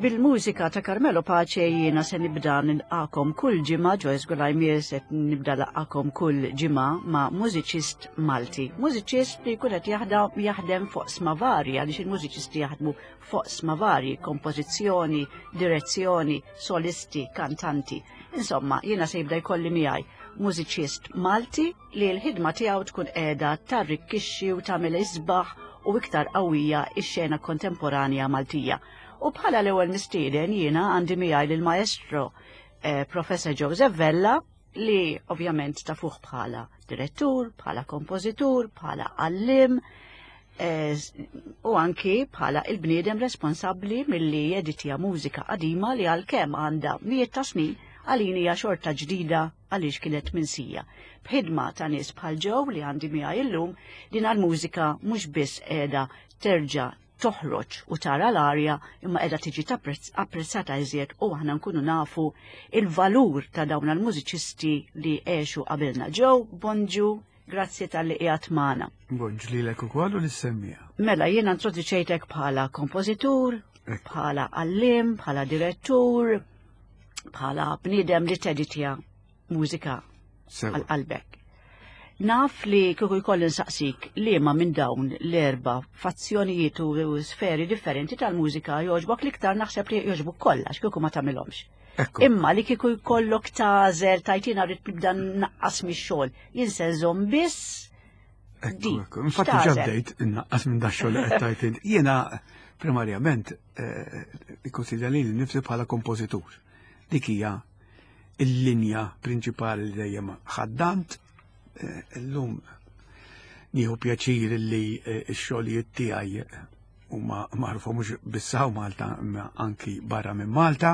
Bil-mużika ta' Carmelo Pace jiena se nibda nilqakom kull ġimgħa, Joyce Gulajmier se nibda laqakom kull ġimgħa ma' mużiċist Malti. Mużiċist li jkun qed jaħdem fuq sma varji, għaliex il-mużiċisti jaħdmu fuq sma varji, kompożizzjoni, direzzjoni, solisti, kantanti. Insomma, jiena se jibda jkolli miegħi mużiċist Malti li l-ħidma tiegħu tkun qiegħda tarrikkixxi u tagħmel isbaħ u iktar qawwija x-xena kontemporanja Maltija. U bħala l-ewwel nistieden jiena għandi miegħi lill-maestro Professor Joseph Vella li ovvjament tafuh bħala direttur, bħala kompożitur, bħala għallim u anki bħala il-bniedem responsabbli milli jeditja mużika qadima li għalkemm għandha mijiet ta' snin għalini hija xorta ġdida għaliex kienet minsija. B'ħidma ta' nies bħal ġew li għandi miegħi llum din għall-mużika mhux biss qiegħda terġa' toħroġ u tara l-arja imma qiegħda tiġi apprezzata iżjed u aħna nkunu nafu il-valur ta' dawn il-mużiċisti li għexu qabilna. Ġew, bonġu, grazzi tal-li qiegħed magħna. Bonġu lilek ukoll u lis-semmija. Mela jiena introduċejtek bħala kompożitur, bħala għallim, bħala direttur, bħala bniedem li teditja mużika għal-qalbek. Naf li kieku jkolli nsaqsik liema minn dawn l-erba' fazzjonijiet u sferi differenti tal-mużika jogħġbok l-iktar naħseb li jogħġbok kollha kieku ma tagħmilhomx. Imma li kieku jkollok tażel tajtina rrid nibda naqqas mix-xogħol, jinsenżhom biss. Infatti ġabdejt innaqqas minn dax-xogħol qed tajt. Jiena primarjament ikkonsidra lili nnifsi bħala kompożitur. Dik hija l-linja prinċipali li dejjem ħaddant. Illum nieħu pjaċir li x-xogħlijiet tiegħi huma magħrufa mhux biss hawn Malta imma anki barra minn Malta.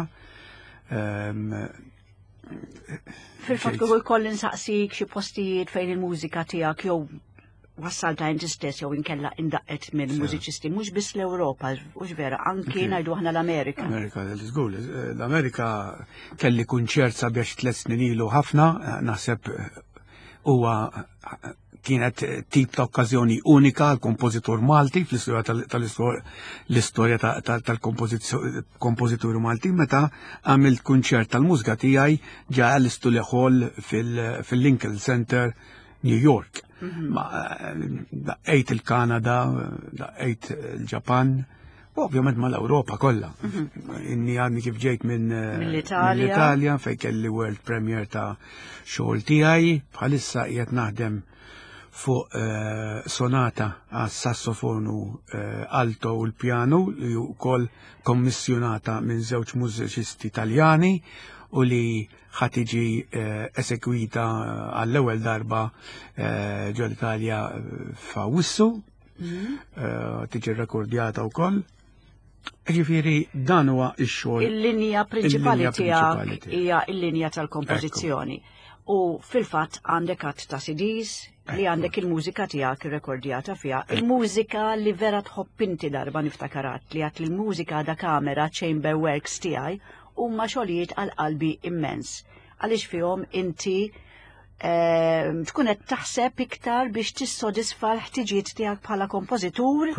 Fil-fatt kieku jkolli nsaqsik xi postijiet fejn il-mużika tiegħek jew wassalta inti stess jew inkella indaqqet minn mużiċisti mhux biss l-Ewropa, mhux vera, anki ngħidu aħna l-Amerika. L-Amerika kelli kunċert sabiex 3 snin ilu ħafna, naħseb huwa kienet tip ta' okkażjoni unika għal kompożitur Malti fl-istorja tal-kompożituri Malti meta għamilt kunċert tal-mużika tiegħi ġa l-Studio Hall fil-Lincoln Center, New York. Daqqejt il-Kanada, daqqejt il-Ġapan, u ovvjament mal-Ewropa kollha. Inni għadni kif ġejt minn l-Italja fejn kelli world premiere ta' xogħol tiegħi, bħalissa qiegħed naħdem fuq sonata għas sassofonu alto u l-pjanu li wkoll kommissjonata minn żewġ mużiċisti Taljani u li ħatiġi esekwita għall-ewwel darba ġol Italja f'Awwissu, tiġi rekordjata wkoll. Ġifieri dan huwa x-xogħol. Il-linja prinċipali tiegħek hija l-linja tal-kompożizzjoni. U fil-fatt għandek għadd ta' CDs li għandek il-mużika tiegħek irrekordjata fiha. Il-mużika li vera tħobb inti darba niftakarat li għat il-mużika da kamera chamber works tiegħi huma xogħlijiet għal qalbi immens. Għaliex fihom inti tkun qed taħseb iktar biex tissodisfa l-ħtiġijiet tiegħek bħala kompożitur.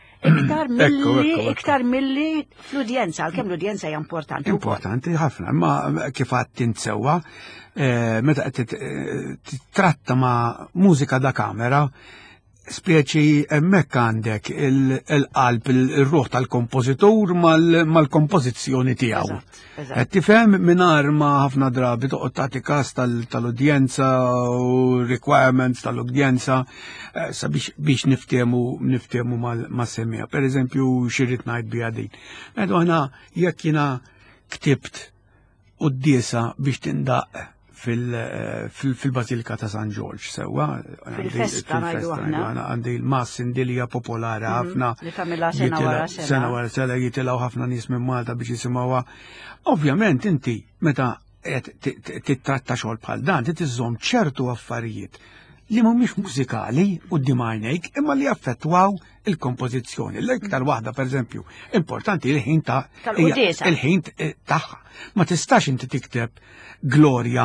Iktar milli fl-udjenza, għalkemm l-udjenza hija importanti. Importanti ħafna, imma kif għadt tinsewwa meta qed titratta ma' mużika da kamera, spjeċi hemmhekk għandek il-qalb, il-ruħ tal-kompożitur mal-kompożizzjoni tiegħu. Qed tifhem mingħajr ma ħafna drabi toqgħod tagħti każ tal-udjenza u requirements tal-udjenza biex niftehmu mas-semmija. Pereżempju xirrid ngħid biha din. Għedu aħna jekk jiena ktibt qudiesa biex tindaq fil-Basilika ta' San George sewwa. Fil-festa ngħidu aħna. Għandi l-mass indilija popolari ħafna. Li tagħmilha sena wara sena. Sena wara sena jitilgħu ħafna nies minn Malta biex jisimgħuha. Ovvjament inti meta titratta xogħol bħal dan titiżżomm ċertu affarijiet li mhumiex mużikali quddiem għajnejk imma li jaffettwaw il-kompożizzjoni. L-iktar waħda pereżempju importanti il-ħin tagħha. Ma tistax inti tikteb Gloria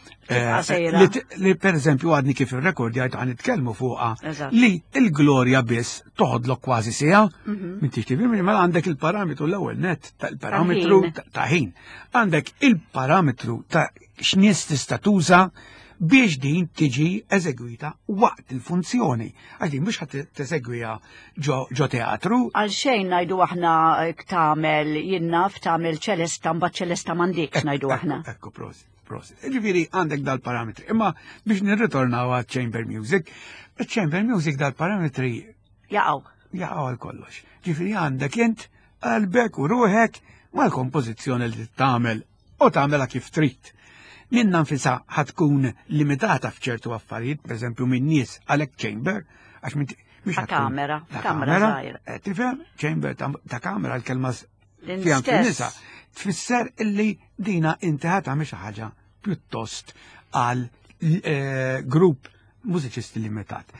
li per eżempju għadni kif il-rekord jgħid għan nitkellmu fuqha li il-glorja biss toħodlok kważi sija, minn tixtifi mela għandek il-parametru l-ewwel net tal-parametru ta' ħin. Għandek il-parametru ta' x'nies tista' tuża biex din tiġi eżegwita waqt il-funzjoni. Għaxin biex ħat t-eżegwija ġo teatru. Għalxejn najdu aħna tamel jinnaf, tamel ċelesta mba ċelesta mandik najdu aħna. Ekku, prosit. Ġifiri għandek dal-parametri. Imma biex nirritornaw għal chamber music, chamber music dal-parametri jaqaw għal kollox. Ġifiri għandek jent għalbek u ruħek mal-kompożizzjoni li t-tamel u tamela kif trid. Minna nfisa ħatkun limitata f'ċertu affarijiet, per eżempju minn nies għalek chamber, għax mhix kamera żgħira. Tifhem chamber ta' kamera l-kelma fiha nisa tfisser illi dina inti ħatagħmel xi ħaġa pjuttost għal grupp mużiċisti limitat.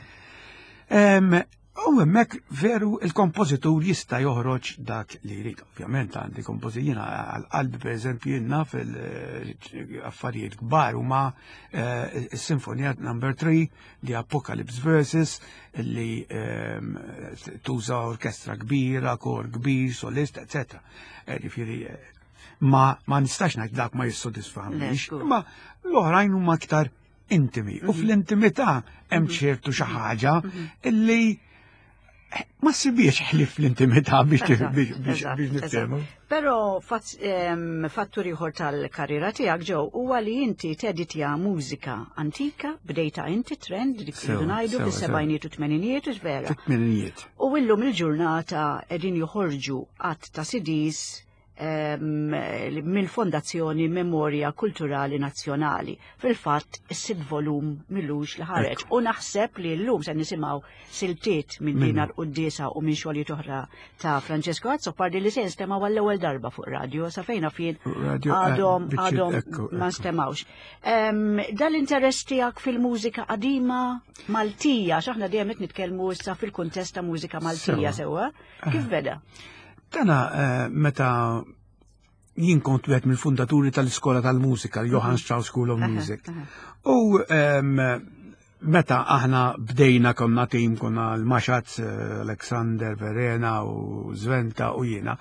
U hemmhekk veru il-kompożitur jista' joħroġ dak li jrid. Ovvjament għandi kompożijina għal-qalbi pereżempju jiena fil-affarijiet kbar huma is-Sinfonija number 3 di Apocalypse Verses li tuża orkestra kbira, kor kbir, solist, etc. Ġifieri ma nistax ngħid dak ma jissodisfamniex, imma l-oħrajn huma aktar intimi. U fl-intimità hemm ċertu xi ħaġa illi ma sibiex ħlif l-intimità biex niftehmu. Pero fattur ieħor tal-karriera tiegħek ġew huwa li inti teditja mużika antika, bdejta inti trend dik li ngħidu fis-sebgħinijiet u tmeninijiet u vera. U illum il-ġurnata qegħdin joħorġu qatt ta' CDs mill-Fondazzjoni Memorja Kulturali Nazzjonali. Fil-fatt, is-6 volum milux li ħareġ. U naħseb li llum se nisimgħu siltiet minn Dina l-Qudiesa u minn xogħlijiet oħra ta' Francesco Azzopardi li se nstemaw għall-ewwel darba fuq radio sa fejna fien għadhom ma nstemmawx. Dal-interess tiegħek fil-mużika qadima Maltija, x'aħna dejjem qed nitkellmu issa fil-kuntest ta' mużika Maltija sewwa, kif beda? Tana meta jien kont wieħed mill-fundaturi tal-Iskola tal-Mużika, Johann Strauss School of Music. U meta aħna bdejna konna tim konna l-Maxaz, Alexander Verena u Zventa u jiena.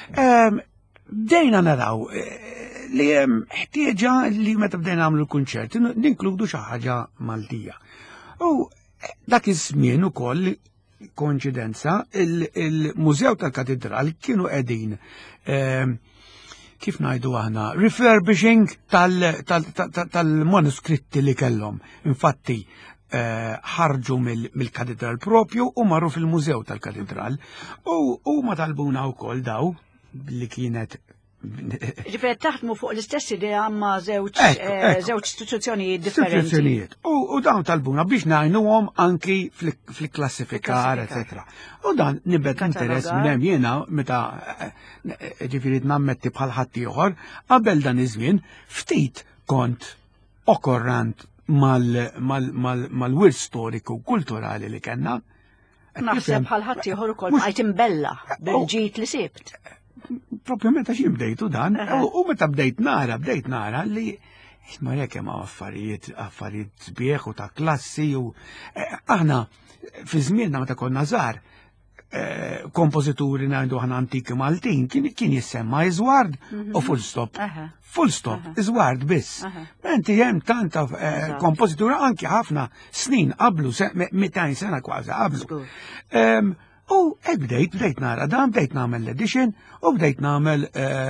Bdejna naraw li hemm ħtieġa li meta bdejna nagħmlu l-kunċerti ninkludu xi ħaġa Maltija. U dak iż-żmien ukoll konċidenza, il-Mużew tal-Katedral kienu qegħdin kif ngħidu aħna refurbishing tal-manuskritti li kellhom. Infatti ħarġu mill-Katedral propju u marru fil-Mużew tal-Katedral u ma talbuna wkoll daw li kienet Ġifieri taħdmu fuq l-istess idea ma' żewġ istituzzjonijiet differenti. U dawn talbuna biex ngħinuhom anki fil-klassifikar, eċetera. U dan nibed interess minn hemm jiena meta ġifieri nammetti bħal ħadd ieħor qabel dan iż-żmien ftit kont okkorrant mal-wirs storiku kulturali li kellna. Naħseb bħal ħadd ieħor ukoll bqajt imbella bil-ġid li sibt. Propju meta xi bdejtu dan, u meta bdejt nara li ma jekk hemm affarijiet sbieħ u ta' klassi u aħna fi żmienna meta konna żgħar kompożituri ngħidu aħna antiki Maltin kien jissemma Iżward u full stop. Full stop, Iżward biss. Menti hemm tanta kompożituri anki ħafna snin qablu 200 sena kważi qablu. U bdejt nara dan, bdejt nagħmel l-edition u bdejt nagħmel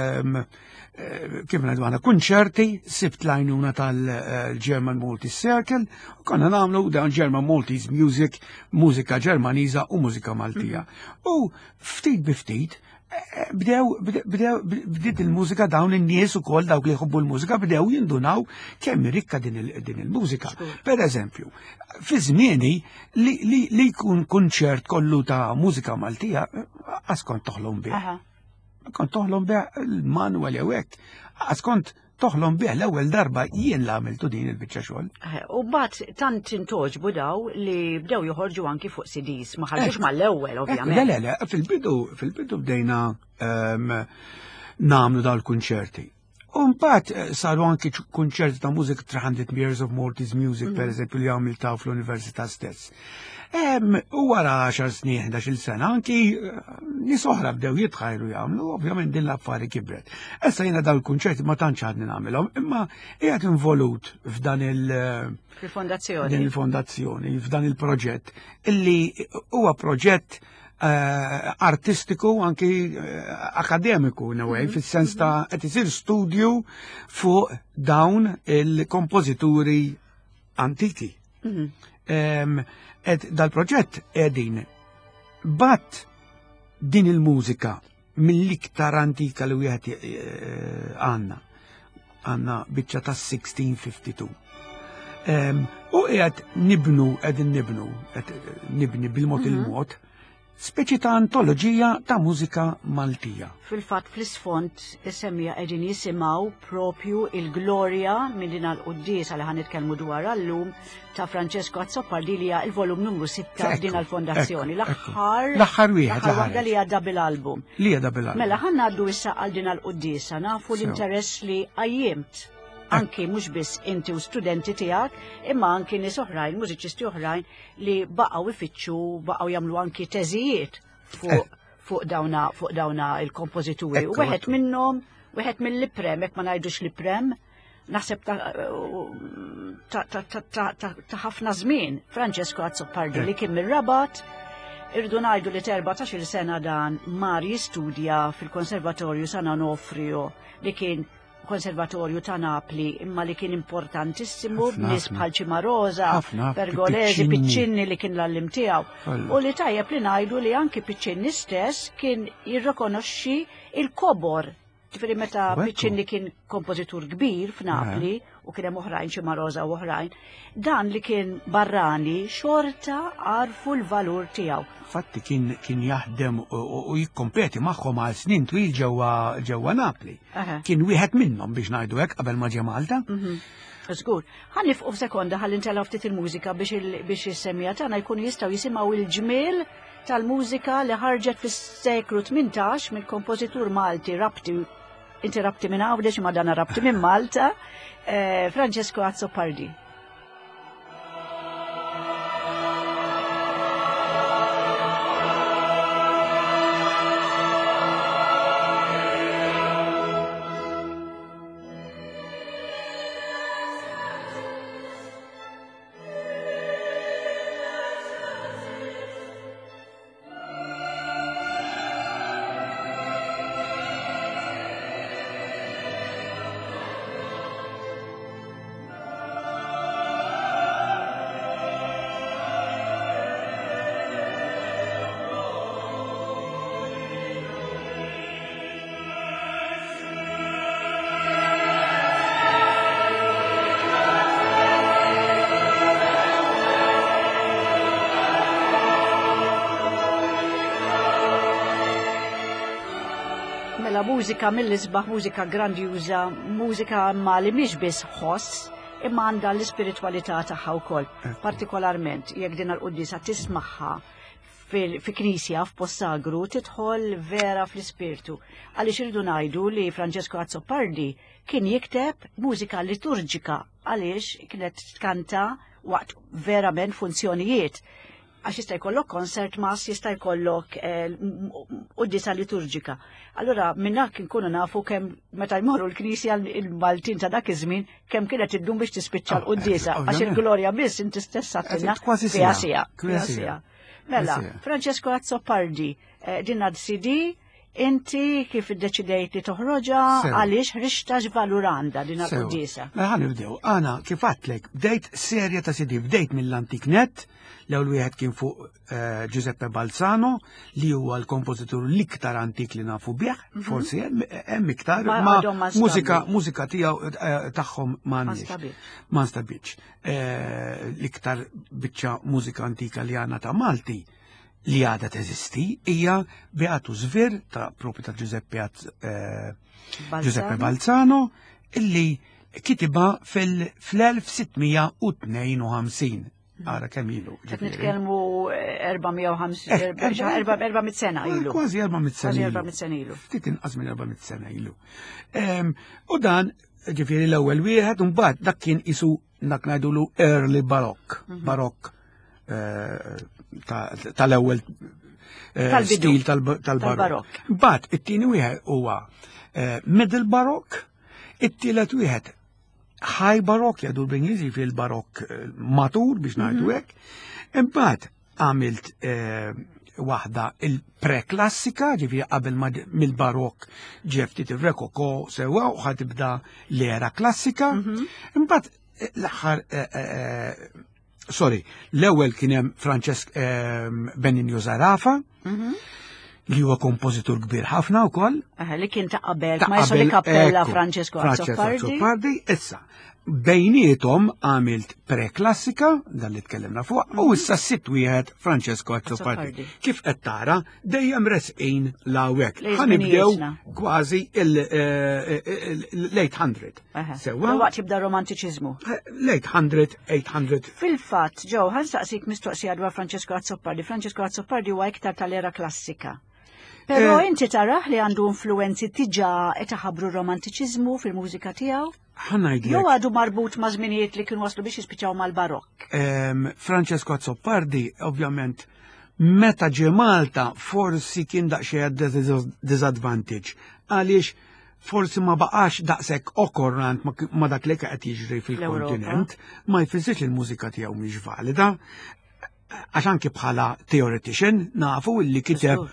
kif ngħidu kunċerti, sibt lajnuna tal-German Maltese Circle, u konna nagħmlu dan German Maltese Music, mużika Ġermaniża u mużika Maltija. U ftit bi ftit bdiet il-mużika dawn in-nies ukoll dawk li jħobbu l-mużika bdew jindunaw kemm rikka din il-mużika. Per eżempju, fi żmieni li jkun kunċert kollu ta' mużika Maltija, għaskont toħlom bih. Kont toħlom bih il-Manuel jew hekk. Għaskont toħlom bih l-ewwel darba jien l-għamiltu din il-biċċa xogħol. U mbagħad tant intoġbu daw li bdew joħorġu anki fuq CDs, ma ħarġux mal-ewwel ovvjament. Le, fil-bidu bdejna nagħmlu dawn il-kunċerti. Mbagħad saru anki kunċerti ta' mużika 300 Years of Morty's Music, pereżempju li għamiltaw fl-Università stess. U wara 10 snin, 11 sena, anki nies oħra bdew jitħajru jagħmlu, ovvjament din l-affari kibret. Issa jiena dawn il-kunċerti ma tantx għadni nagħmilhom, imma qiegħed involut f'dan il-fondazzjoni, f'dan il-proġett, illi huwa proġett artistiku, anki akademiku, fis-sens ta' qed isir studju fuq dawn il-kompożituri antiki. Dal-proġett qegħdin bat din il-mużika mill-iktar antika li wieħed għandna biċċa ta' 1652. U qegħdin nibni bil-mod il-mod speċi ta' antoloġija ta' mużika Maltija. Fil-fatt fl-isfond is-semmija qegħdin jisimgħu propju il-Glorja minn din l-quddiesa li ħanitkellmu dwar llum ta' Francesco Azzopardi li hija l-volum numru 6 f'din l-fondazzjoni. L-aħħar waħda li hija double album. Mela ħannaddu issa għal din l-quddiesa nafu l-interess li qajjimt anki mhux biss inti u studenti tiegħek, imma anki nies oħrajn, mużiċisti oħrajn li baqgħu ifittxu, baqgħu jagħmlu anki teżijiet fuq dawna il-kompożituri. U wieħed minnhom, wieħed mill-iprem, hekk ma ngħidux l-iprem, naħseb ta' ħafna żmien, Francesco Azzopardi li kien mir-Rabat, irdu ngħidu li 14-il sena dan mar jistudja fil-Konservatorju San Onofrio li kien konservatorju ta' Napli, imma li kien importantissimu b'nies bħal Cimarosa, Pergolesi, Piccinni li kien l-allim tiegħu. U li tajjeb li ngħidu li anki Piccinni stess kien jirrikonoxxi il-kobor. Ġifieri meta Piccinni kien kompożitur kbir f'Napli u kien hemm oħrajn Cimarosa u oħrajn, dan li kien barrani xorta għarfu l-valur tiegħu. Fatti kien jaħdem u jikkompeti magħhom għal snin twil ġewwa Napli. Kien wieħed minnhom biex ngħidu hekk qabel ma ġie Malta. Żgur. Ħanifqu f'sekonda ħalli ntelgħu ftit il-mużika biex is-semmija tagħna jkunu jistgħu jisimgħu il-ġmiel tal-mużika li ħarġet fis-seklu 18 mill-kompożitur Malti inti rabti minn Għawdex ma dana rabti minn Malta, Francesco Azzopardi. Mużika mill-isbaħ, mużika grandjuża, mużika ma li mhix biss ħoss, imma għandha l-ispiritualità tagħha wkoll. Partikolarment jekk din l-quddiesa tismaħħa fi knisja f'post sagru tidħol vera fl-ispirtu. Għaliex irridu ngħidu li Francesco Azzopardi kien jikteb mużika liturġika għaliex kienet tkanta waqt verament funzjonijiet. Għax jista' jkollok konsert mas, jista' jkollok quddiesa liturġika. Allura minna kien kunu nafu kemm meta jmorru l-Knisja il-Maltin ta' dak iż-żmien kemm kienet iddum biex tispiċċa l-quddiesa għax il-glorja biss inti stess għattilna fiha sija. Mela, Francesco Azzopardi, din CD inti kif iddeċidejt li toħroġa għaliex ħriġta x'valur għandha din l-quddiesa. Mela ħanibdew, għana kif għadlek bdejt serja ta' CD, bdejt mill-Antik Net, l-ewwel wieħed kien fuq Giuseppe Balzano li huwa l-kompożitur l-iktar antik li nafu bih, forsi hemm iktar, ma mużika tiegħu tagħhom ma nstabilx. L-iktar biċċa mużika antika li għandna ta' Malti li għadha teżisti hija Beatu Żvir ta' propri ta' Giuseppe Balzano illi kitiba fl-1652. ara kemm ilu. Qed nitkellmu 400 sena ilu. Kważi 400 sena ilu. Kważi 400 sena ilu. Ftit inqas minn 400 sena ilu. U dan ġifieri l-ewwel wieħed u mbagħad dak kien isu dak ngħidulu early barokk tal-ewwel stil tal-barokk. Mbagħad it-tieni wieħed huwa middle barokk, it-tielet wieħed high barokk jgħidu bl-Ingliżi fil-barokk matur biex ngħidu hekk. Imbagħad għamilt waħda il-preklassika, ġifieri qabel mill-barokk ġie ftit ir-rokoko sewwa u ħatibda l-era klassika. Imbagħad l-aħħar l-ewwel kien hemm Francesc Benigno Zarafa, li huwa kompożitur kbir ħafna wkoll. Li kien ta' qabel ma jisol kappella Francesco Azzopardi. Issa, bejnietom għamilt preklassika, dan li tkellimna fuq, u issa sitt wieħed Francesco Azzopardi. Kif qed tara dejjem resqin l-hawnhekk. Ħanibdew kważi l-800. Sewwa waqt jibda romantiċiżmu. L-800, 800. Fil-fatt, ġew ħanstaqsik mistoqsija dwar Francesco Azzopardi. Francesco Azzopardi huwa iktar tal-era klassika. Però inti taraħ li għandu influenzi tiġa qed iħabbru romantiċiżmu fil-mużika tiegħu? Jew għadu marbut ma' żminijiet li kienu waslu biex jispiċċaw mal-barokk. Francesco Azzopardi, ovvjament, meta ġie Malta forsi kien daqsxejn disadvantage għaliex forsi ma baqax daqshekk okkorrant ma dak li qed jiġri fil-kontinent, ma jfissirx il-mużika tiegħu mhix valida. Għax anki bħala theoretician nafu li kiteb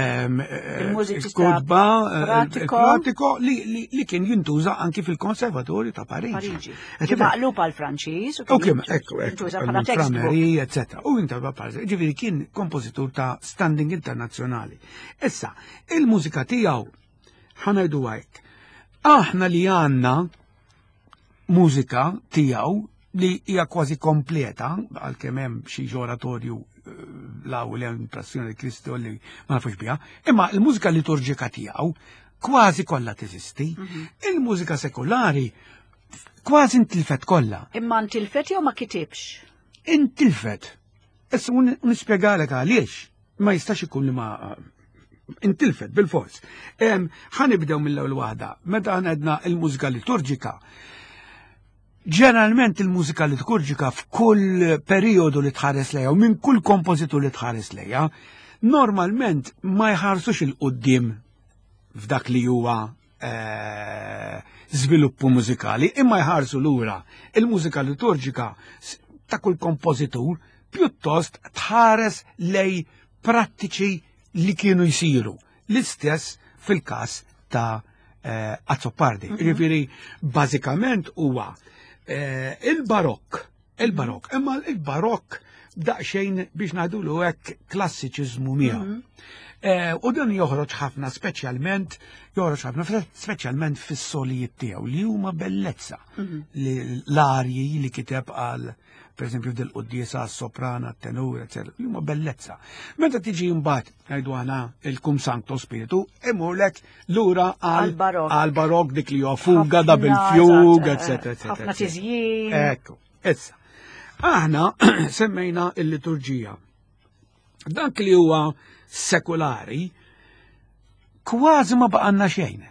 kodba pratiko li kien jintuża anki fil-Konservatorju ta' Pariġi. Maqlub għal Franċiż u jintuża bħala textbook, eccetera. U jintuża bħala ġifieri kien kompożitur ta' standing internazzjonali. Issa, il-mużika tiegħu ħanajdu hekk. Aħna li għandna mużika tiegħu li hija kważi kompleta, għalkemm hemm xi oratorju law li hemm impressjoni di Kristo li ma nafux biha, imma l-mużika liturġika tiegħu kważi kollha teżisti. Il-mużika sekolari kważi intilfet kollha. Imma ntilfet jew ma kitibx? Intilfet. Issa nispjegalek għaliex ma jistax ikun li ma intilfet bil-fors. Ħanibdew mill-ewwel waħda. Meta għandna il-mużika liturġika, ġeneralment il-mużika liturġika f'kull periodu li tħares lejha u minn kull kompożitur li tħares lejha, normalment ma jħarsux il-qudiem f'dak li huwa żviluppu mużikali, imma jħarsu lura. Il-mużika liturġika ta' kull kompożitur pjuttost tħares lej prattiċi li kienu jsiru. L-istess fil-każ ta' Azzopardi. Jiġifieri bażikament huwa il-barokk, imma il-barokk daqsxejn biex ngħidulu hekk klassiċiżmu miegħu. U dan joħroġ ħafna speċjalment fis-solijiet tiegħu li huma bellezza. L-arji li kiteb għal pereżempju dil-quddiesa, s-soprana, t-tenur, eccetera, li huma bellezza. Meta tiġi mbagħad ngħidu aħna il-Cum Sancto Spiritu, imurlek lura għal-barokk dik li huwa fuga, double fugue, eccetera, eccetera. Ħafna tiżjien. Ekku, issa. Aħna semmejna l-liturġija. Dak li huwa sekolari kważi ma baqanna xejn.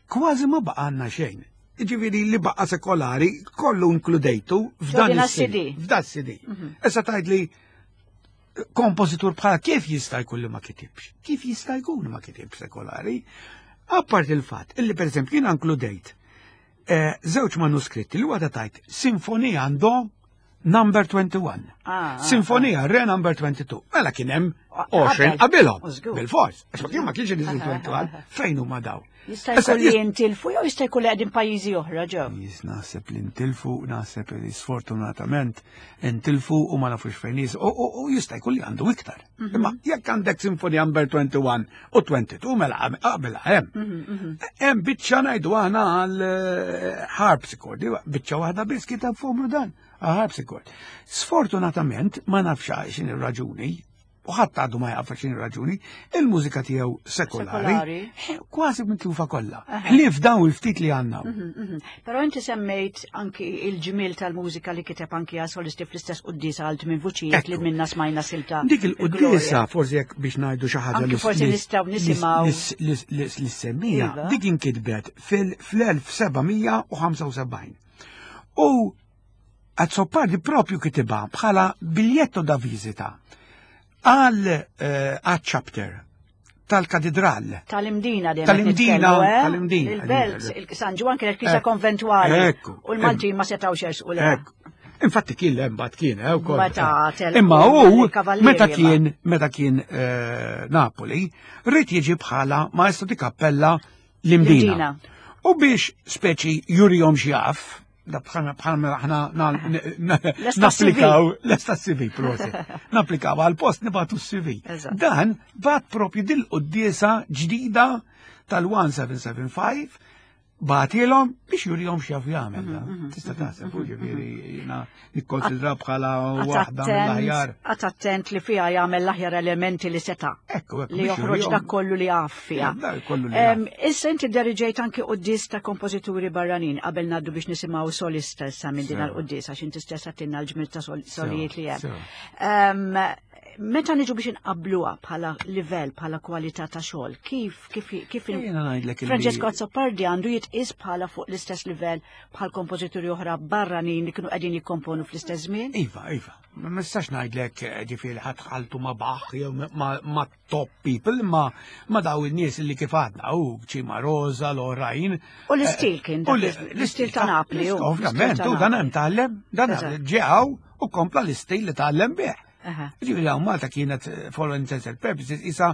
Ġifieri li baqa sekolari kollu inkludejtu f'dan is-CD. Issa tgħidli kompożitur bħala kif jista' jkun li ma kitibx? Kif jista' jkun ma kitibx sekolari? Apparti il-fatt illi pereżempju jiena inkludejt żewġ manuskritti li huwa tajt Sinfonija do number 21. Sinfonija re number 22. Mela kien hemm 20 qabilhom bil-fors. Għax ma kienx niżil 21 fejn huma daw. Jista' jkun li jintilfu jew jista' jkun li qegħdin pajjiżi oħra ġew. Naħseb li ntilfu, naħseb li sfortunatament intilfu u ma nafux fejn u jista' jkun li għandu iktar. Imma jekk għandek Sinfonija number 21 u 22 mela qabel hemm. Hemm biċċa ngħidu aħna għal harpsichord, biċċa waħda biss kitab fuq dan. Harpsichord. Sfortunatament ma nafx x'in ir-raġuni u ħadd għadu ma jaqaf x'inhi raġuni, il-mużika tiegħu sekolari, kważi mitlufa kollha. Ħlief dawn il-ftit li għandna. Però inti semmejt anki il-ġimil tal-mużika li kiteb anki għal solisti fl-istess qudiesa għalt minn vuċijiet li minna smajna silta. Dik il-qudiesa forsi jekk biex ngħidu xi ħaġa li forsi nistgħu nisimgħu l-semmija dik inkitbet fl-1775. U Azzopardi propju kitibha bħala biljetto da viżita għal chapter tal-katedral. Tal-imdina Tal-imdina. Il-Belt, il-San Ġwan kienet kisa konventuali. U l-Maltin ma setawx jersqu l Infatti kien l-embat kien, imma u meta kien Napoli, rrit jiġi bħala maestro di kappella l-imdina. U biex speċi jurijom xjaf, da bħana naplikaw l-esta CV, prosi. Naplikaw għal-post nibatu CV. Dan bat propju dil-qoddisa ġdida tal-1775 batilhom biex jurijom xjaf jagħmel. Tista' taħseb ġifieri jiena nikkonsidra bħala waħda mill-aħjar. Attent li fiha jagħmel l-aħjar elementi li seta' li joħroġ dak kollu li għaf fiha. Issa inti deriġejt anki qudies ta' kompożituri barranin qabel ngħaddu biex nisimgħu solista issa minn din għall-qudies għax inti stess għattinna l-ġmil ta' solijiet li hemm. Meta niġu biex inqabluha bħala livell, bħala kwalità ta' xogħol, kif Francesco Azzopardi għandu jitqis bħala fuq l-istess livell bħal kompożituri oħra barranin li kienu qegħdin jikkomponu fl-istess żmien? Iva. Ma nistax ngħidlek ġifieri ħadħaltu ma' Bach jew ma' top people ma' daw in-nies li kif għadna ċima Rosa l-oħrajn. U l-istil kien l-istil ta' Napli. Ovvjament, u dan hemm tgħallem, dan ġew u kompla l-istil li tgħallem bih. Ġivri għaw Malta kienet for all intents and purposes isa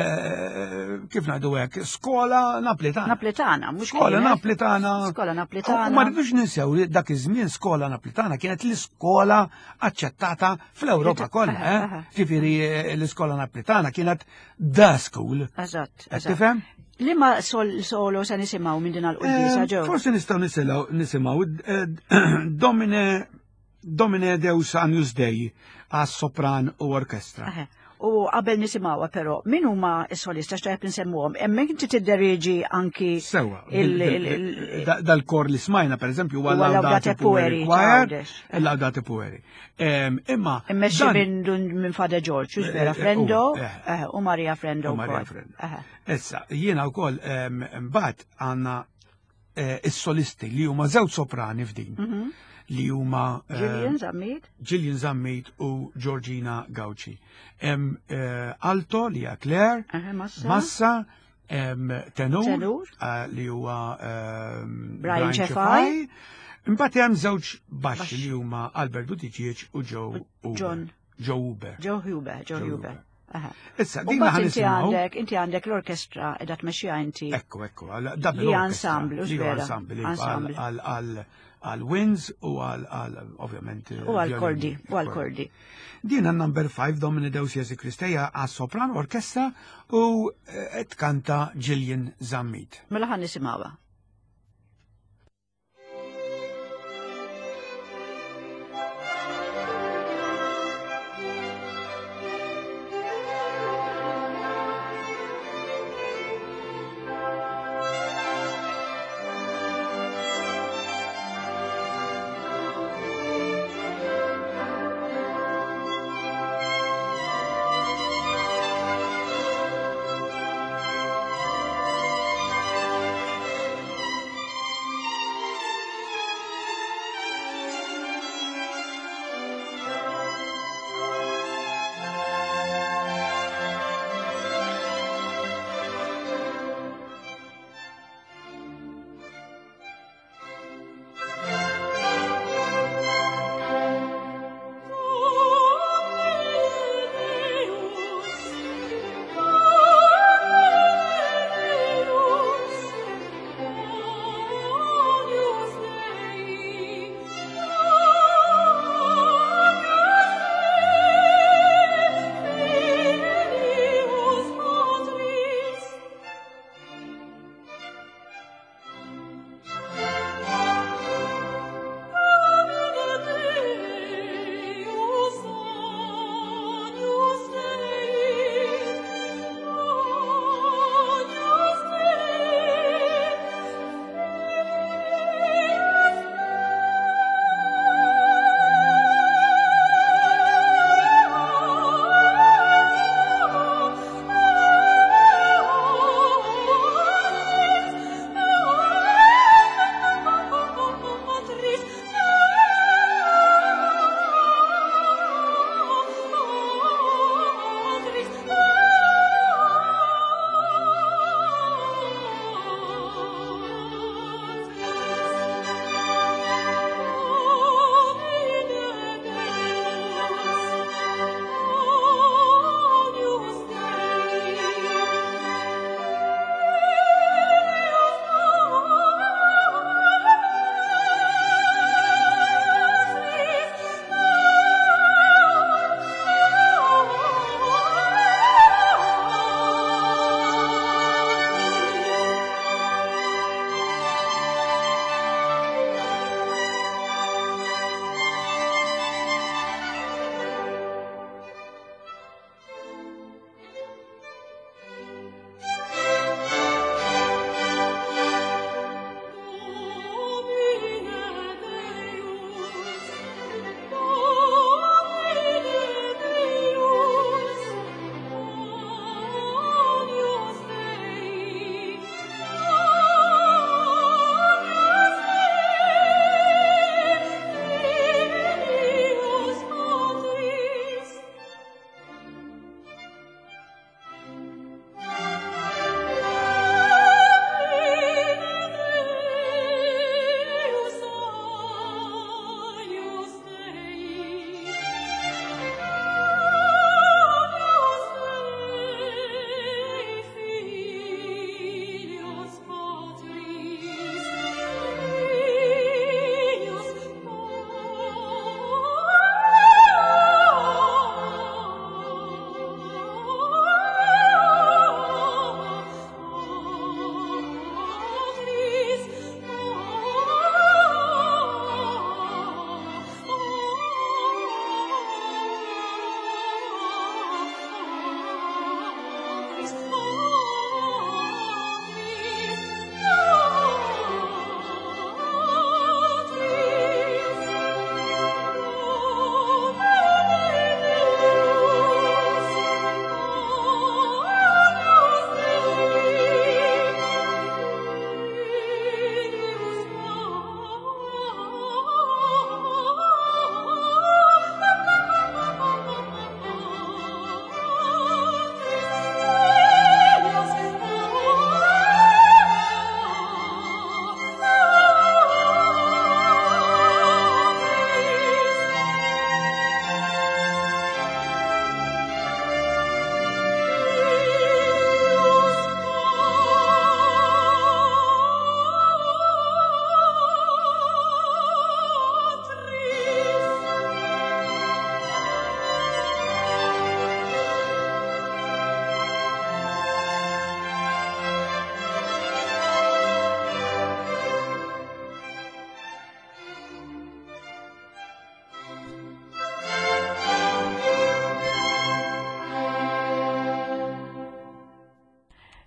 kif ngħidu hekk skola napletana. Napletana, mhux skola napletana. Skola napletana. Ma rridux ninsew dak iż-żmien skola napletana kienet l-iskola aċċettata fl-Ewropa kollha. Ġifieri l-iskola napletana kienet the school. Eżatt. Tifhem? Liema solo se nisimgħu minn din għall-quddiesa ġew. Forsi nistgħu nisimgħu Domine Deus Agnus Dei għas sopran u orkestra. U qabel nisimgħuha però min huma s-solista x'tajb insemmuhom, hemmhekk inti tidderieġi anki sewa dal-kor li smajna pereżempju huwa l-Laudate Pueri Choir, il-Laudate Pueri. Imma immexxi minn Fade George, x'ux vera Frendo u Maria Frendo wkoll. Issa jiena wkoll mbagħad għandna is-solisti li huma żewġ soprani f'din. Li huma Gillian Zammit u Georgina Gauci. Alto li hija Claire, Massa, tenur li huwa Brian Cefai. Imbagħad hemm żewġ baxxi li huma Albert Buttigieg u Joe Huber. Issa, din inti għandek l-orkestra qiegħda tmexxiha inti. Ekku, li ensemble, għal-winds u għal-ovvjament. U għal-kordi. Dina number 5 Domine Deus Jesu Kristeja għas-sopran orkestra u tkanta Gillian Zammit. Mela ħan nisimgħuha.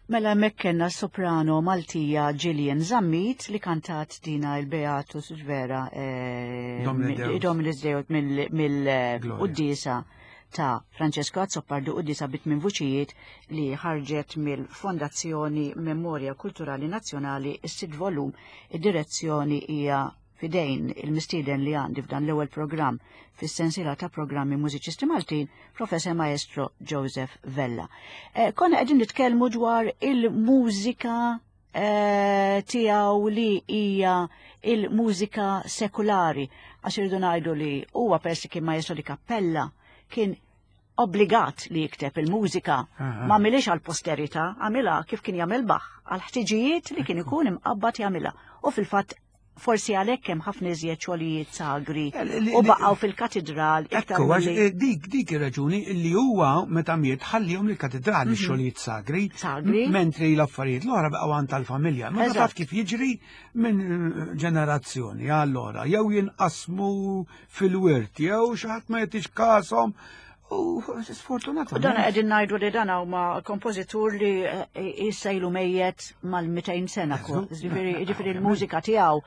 Mela mekkenna soprano Maltija Gillian Zammit li kantat dina il-Beatus vera Dominus Deus mill-Uddisa ta' Francesco Azzopardu Uddisa bit minn vuċijiet li ħarġet mill-Fondazzjoni Memorja Kulturali Nazzjonali is-6 volum. Id-direzzjoni hija fidejn il-mistieden li għandi f'dan l-ewwel programm fis-sensiela ta' programmi mużiċisti Maltin, Professor Maestro Joseph Vella. Konna qegħdin nitkellmu dwar il-mużika tiegħu li hija il-mużika sekulari, għax irridu ngħidu li huwa persi kien maestro di kappella kien obbligat li jikteb il-mużika ma għamilix għal-posterità, għamilha kif kien jagħmel Bach għal-ħtiġijiet li kien ikun imqabbad jagħmilha. U fil-fatt forsi għalhekk hemm ħafna iżjed xogħlijiet sagri u baqgħu fil-katedral. Ekku, dik ir-raġuni li huwa meta miet ħallihom lill-katedrali xogħlijiet sagri, mentri l-affarijiet l-oħra baqgħu għand tal-familja. Ma taf kif jiġri minn ġenerazzjoni allora jew jinqasmu fil-wirt jew xi ħadd ma jagħtix kasom. Sfortunatament. Dan qegħdin ngħidu li dan huma kompożitur li jissejlu mejjed mal-200 sena. Jiġifieri l-mużika tiegħu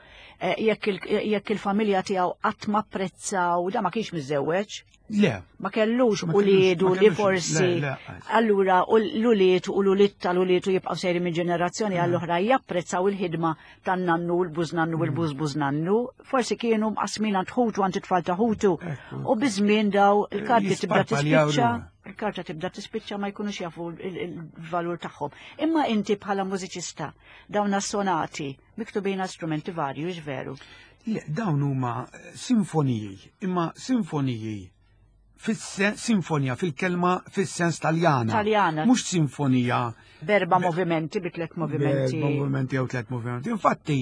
jekk il-familja tiegħu qatt ma apprezzaw da ma kienx miżewweġ. Le. Ma kellux uliedu li forsi allura l-uliet u l-uliet tal-ulietu jibqgħu sejri minn ġenerazzjoni għall-oħra japprezzaw il-ħidma tan-nannu l-bużnannu u l-bużbużnannu. Forsi kienu mqasmin għand ħutu għand it-tfal ta' ħutu u biżmien daw il-karti tibda tispiċċa. Il-karta tibda tispiċċa ma jkunux jafu il-valur tagħhom. Imma inti bħala mużiċista dawn as-sonati miktubin strumenti varju veru. Le, dawn huma sinfoniji, imma sinfoniji sinfonija fil-kelma fis-sens Taljana. Mhux sinfonija berba movimenti bi 3 movimenti. Berba movimenti jew 3 movimenti. Infatti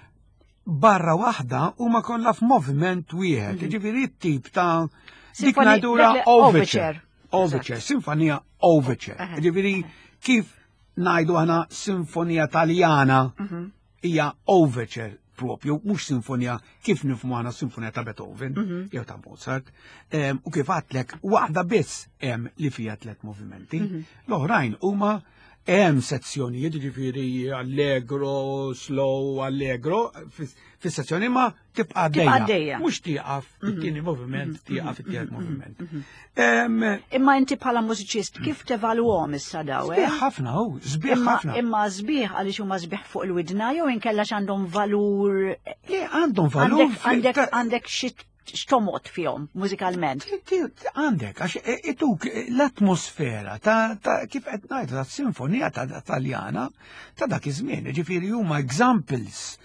barra waħda huma kollha f'moviment wieħed. Jiġifieri t-tip ta' dik ngħidula overture. Overture, sinfonija overture. Jiġifieri kif ngħidu aħna sinfonija Taljana hija overture. Propju, mux sinfonija kif nifhmu għana sinfonija ta' Beethoven, jew ta' Mozart, u kif għatlek waħda biss hemm li fija 3 movimenti, l-oħrajn huma hemm sezzjonijiet, ġifieri allegro, slow, allegro, fis-sezzjoni ma tibqa' għaddejja. Mhux tieqaf it-tieni moviment, tieqaf it-tielet moviment. Imma inti bħala mużiċist kif tevalwhom issa daw? Sbieħ ħafna sbieħ ħafna. Imma sbieħ għaliex huma sbieħ fuq il-widna jew inkella għandhom valur. Għandhom valur. Għandek xi xtomot fihom mużikalment. Għandek, għax ituk l-atmosfera ta' kif qed ngħidu tas-sinfonija ta' Taljana ta' dak iż-żmien, ġifieri huma examples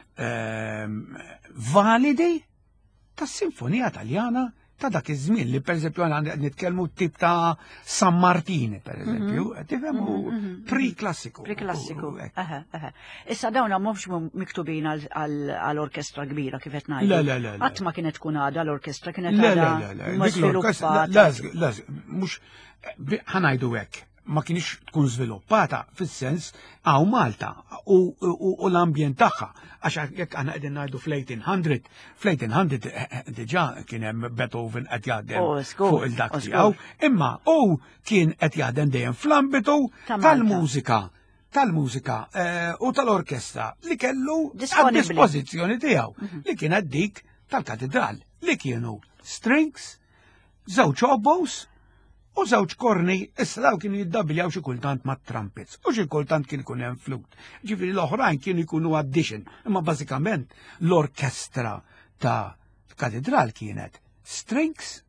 validi tas-sinfonija Taljana ta' dak iż-żmien li pereżempju għandna nitkellmu tip ta' San Martini pereżempju, tifhemu pre-klassiku. Pre-klassiku. Issa dawn mhux miktubin għall-orkestra kbira kif qed ngħidu. Le. Qatt ma kienet tkun għada l-orkestra kienet għada żviluppata. Le, mhux ħanajdu hekk. Ma kienx tkun żviluppata fis-sens għaw Malta u l-ambjent tagħha. Għax jekk aħna qegħdin ngħidu fl-1800 diġà kien hemm Beethoven qed jaħdem fuq il-dak tiegħu, imma hu kien qed jaħdem dejjem fl-ambitu tal-mużika u tal-orkestra li kellu għad-dispożizzjoni tiegħu li kienet dik tal-katedral li kienu strings, żewġ oboes u żewġ korni, issa daw kienu jiddabbiljaw xi kultant mat trumpets u xi kultant kien ikun hemm flute. Ġifieri l-oħrajn kienu jkunu addition, imma bażikament l-orkestra ta' katedral kienet strings,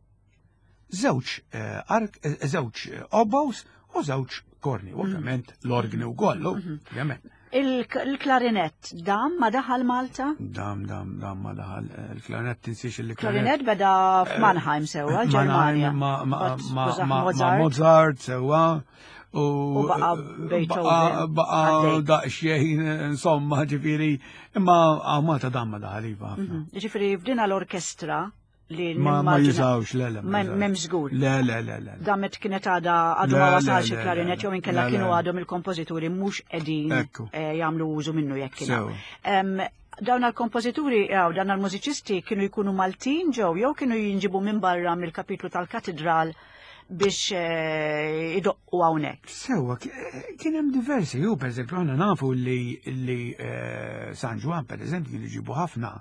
żewġ oboes u żewġ korni, ovvjament l-organi wkoll, ovvjament. Il-klarinett, dam ma daħal Malta? Dam ma daħal. Il-klarinett tinsiex il-klarinett beda f'Mannheim sewa, Ġermanja. Ma Mozart sewa. U baqa Beethoven. Baqa daqxejn, insomma, ġifiri, imma Malta dam ma daħal iva. Ġifiri, f'dina l-orkestra li ma jizawx, le. Mem żgur. Le. Damet kienet għadu ma wasalx il-klarinett jew inkella kienu għadhom il-kompożituri mhux qegħdin jagħmlu użu minnu jekk kienu. Dawn il-kompożituri dawn il-mużiċisti kienu jkunu Maltin jew kienu jinġibu minn barra mill-kapitlu tal-katedral biex idoqqu hawnhekk. Sewa, kien hemm diversi, pereżempju aħna nafu li San Juan pereżempju kienu jġibu ħafna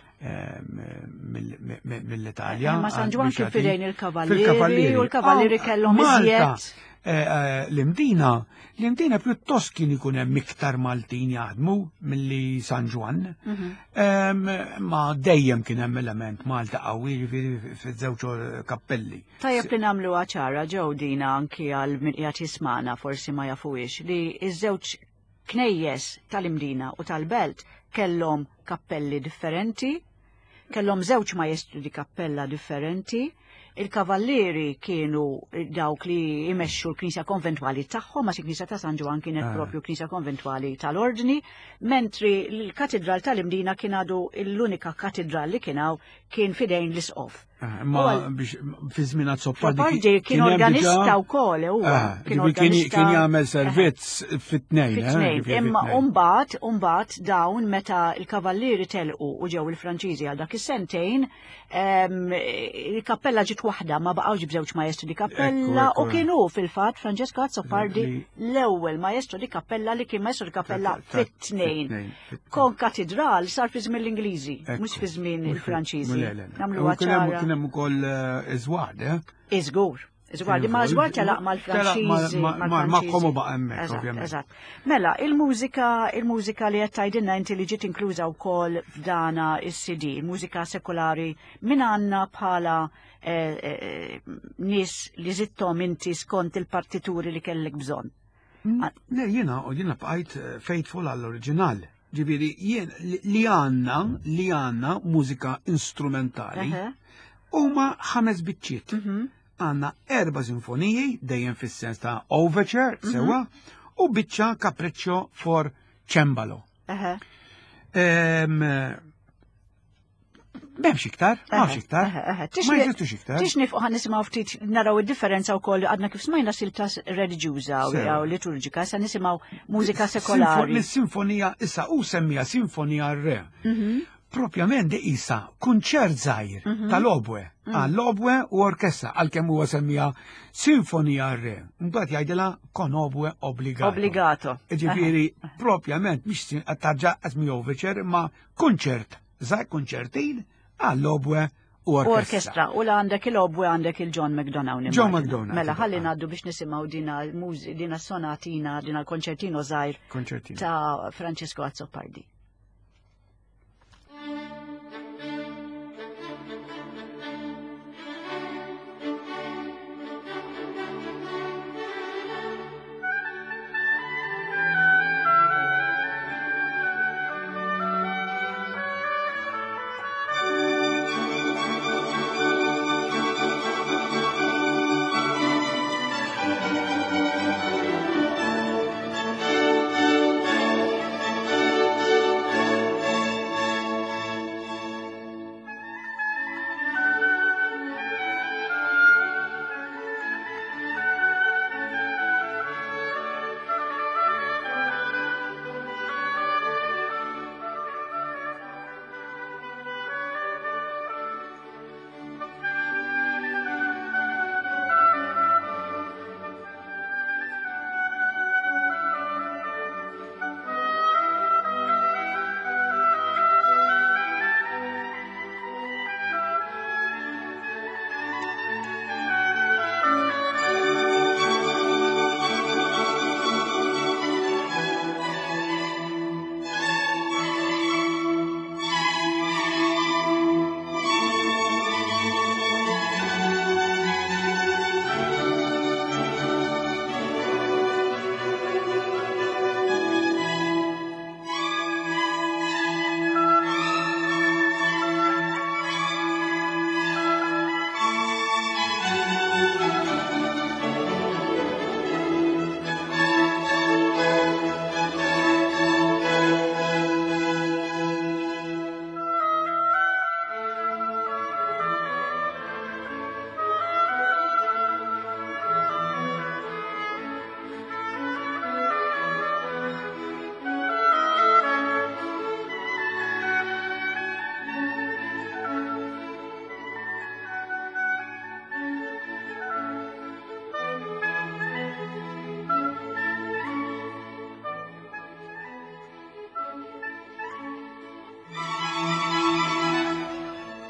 mill-Italja. Ma San Juan kif fidejn il-kavallieri u l-kavallieri kellhom iżjed. L-imdina pjuttost kien ikun hemm iktar Maltin jaħdmu milli San Juan. Ma dejjem kien hemm element Malta qawwi fiż-żewġ kappelli. Tajjeb li nagħmlu ċara ġew dina anki għal min qiegħed jismana forsi ma jafuhiex li ż-żewġ knejjes tal-Imdina u tal-Belt kellhom kappelli differenti, kellhom żewġ maestri di kappella differenti. Il-kavallieri kienu dawk li jmexxu l-Knisja Konventwali tagħhom, ma l-Knisja ta' San Ġwan kienet propju Knisja Konventwali tal-Ordni, mentri l-Katedral tal-Imdina kien għadu l-unika katedral li kien fidejn l-isqof. Ma biex fi żmien Soppardi kien organista wkoll kien jagħmel servizz fit-tnejn. Imma mbagħad dawn meta l-kavallieri telqu u ġew il-Franċiżi għal dak is-sentejn, il-kappella ġiet waħda ma baqgħux bżewġ maestru di kappella u kienu fil-fatt Francesco Azzopardi l-ewwel maestru di kappella li kien maestru di kappella fit-tnejn. Kon katedral sar fi żmien l-Ingliżi, mhux fi żmien il-Franċiżi. Nagħmluha ċara. Kien hemm ukoll iżwar, Iżgur. Iżgur, ma żgur telaq mal-Franċiżi. Magħhom u baqa' hemmhekk, ovvjament. Eżatt. Mela, il-mużika li qed tgħidilna inti li ġiet inkluża wkoll f'dana is-CD, il-mużika sekolari min għandna bħala nies li żitthom inti skont il-partituri li kellek bżonn. Jiena bqajt faithful għall-oriġinali. Ġifieri jien li għandna mużika instrumentali huma 5 biċċiet. Għandna 4 sinfoniji dejjem fis-sens ta' overture sewa u biċċa capriccio for cembalo. M'hemmx iktar, m'hawnx iktar. Ma jeżistux iktar. Tix nifqu ħan nisimgħu ftit naraw id-differenza wkoll għadna kif smajna silta reliġjuża u liturġika, sa nisimgħu mużika sekolari. Is-sinfonija issa u semmija sinfonija re. Propjament di isa kunċert żgħir tal-obwe, għall-obwe u orkestra għalkemm huwa semmija sinfonija re. Mbagħad jgħidilha con obwe obbligato. Ġifieri propjament mhix tarġa' qasmi overture ma kunċert żgħir kunċertin għall-obwe u orkestra. U la għandek il-obwe għandek il-John McDonough. John McDonough. Mela ħalli ngħaddu biex nisimgħu dina sonatina, dina l-konċertino żgħir ta' Francesco Azzopardi.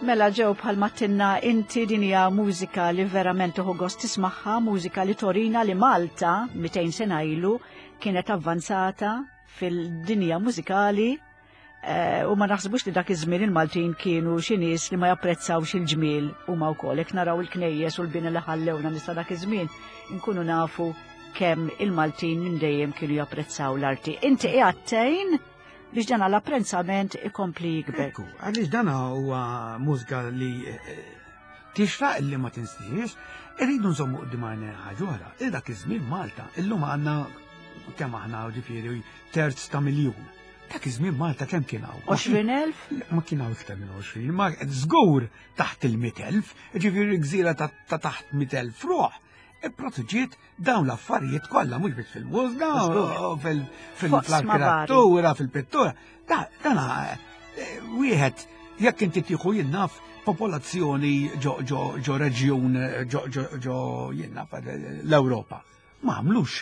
Mela ġew bħal mattinna inti din hija mużika li verament toħu gost tismaħħa, mużika li torina li Malta 200 sena ilu kienet avvanzata fil-dinja mużikali u ma naħsbux li dak iż-żmien il-Maltin kienu xi nies li ma japprezzawx il-ġmiel huma wkoll hekk naraw il-knejjes u l-bini li ħallewna nista' dak iż-żmien inkunu nafu kemm il-Maltin minn dejjem kienu japprezzaw l-arti. Inti qiegħed biex dan l-apprezzament ikompli jikber. Għaliex dan huwa mużika li tixraq li ma tinsiex, irridu nżommu qudiem ħaġa oħra. Dak iż-żmien Malta, illum għandna kemm aħna ġifieri terz ta' miljun. Dak iż-żmien Malta kemm kien hawn? 20,000? Ma kien hawn iktar minn 20, ma żgur taħt il-100,000, ġifieri gżira ta' taħt 100,000 ruħ. Proteġiet dawn l-affarijiet kollha mhux biss fil-mużika, fil-arkitettura, fil-pittura. Dan wieħed jekk inti tieħu jinnaf popolazzjoni ġo reġjun ġo jinnaf l-Ewropa. Ma għamlux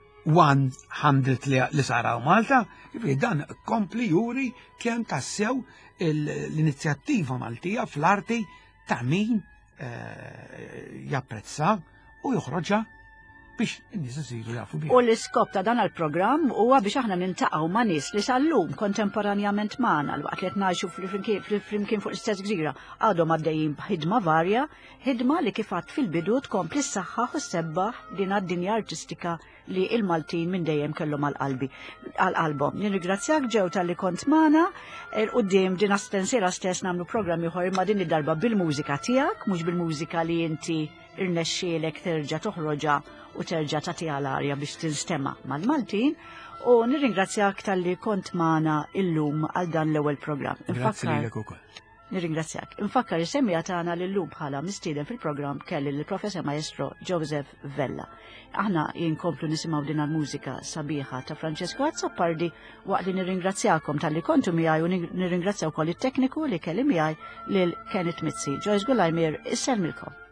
100 li saraw Malta, dan kompli juri kemm tassew l-inizjattiva Maltija fl-arti ta' min japprezza u joħroġha biex in-nies isiru jafu biha. U l-iskop ta' dan il-programm huwa biex aħna nintaqgħu ma' nies li sal-lum kontemporanjament magħna l-waqt li qed ngħixu flimkien fuq l-istess gżira għadhom għaddejjin b'ħidma varja, ħidma li kif għadt fil-bidu tkompli ssaħħaħ u sebbaħ din għad-dinja artistika li il-Maltin minn dejjem kellhom għall-qalbhom. Nirringrazzjak ġew tal-li kont magħna quddiem din astensiera stess nagħmlu programm ieħor ma' din id-darba bil-mużika tiegħek, mhux bil-mużika li inti irnexxielek terġa' toħroġa u terġa' tagħtiha l-arja biex tinstema' mal-Maltin u nirringrazzjak tal-li kont magħna illum għal dan l-ewwel programm. Nirringrazzjak. Infakkar is-semmija tagħna lillum bħala mistieden fil-programm kelli l-Professor Maestro Joseph Vella. Aħna jinkomplu nisimgħu din il-mużika sabiħa ta' Francesco Azzopardi waqt li nirringrazzjakom tal-li kontu miegħi u nirringrazzjaw ukoll it-tekniku li kelli miegħi lil Kenneth Mizzi. Joyce Gulajmir, isselmilkom.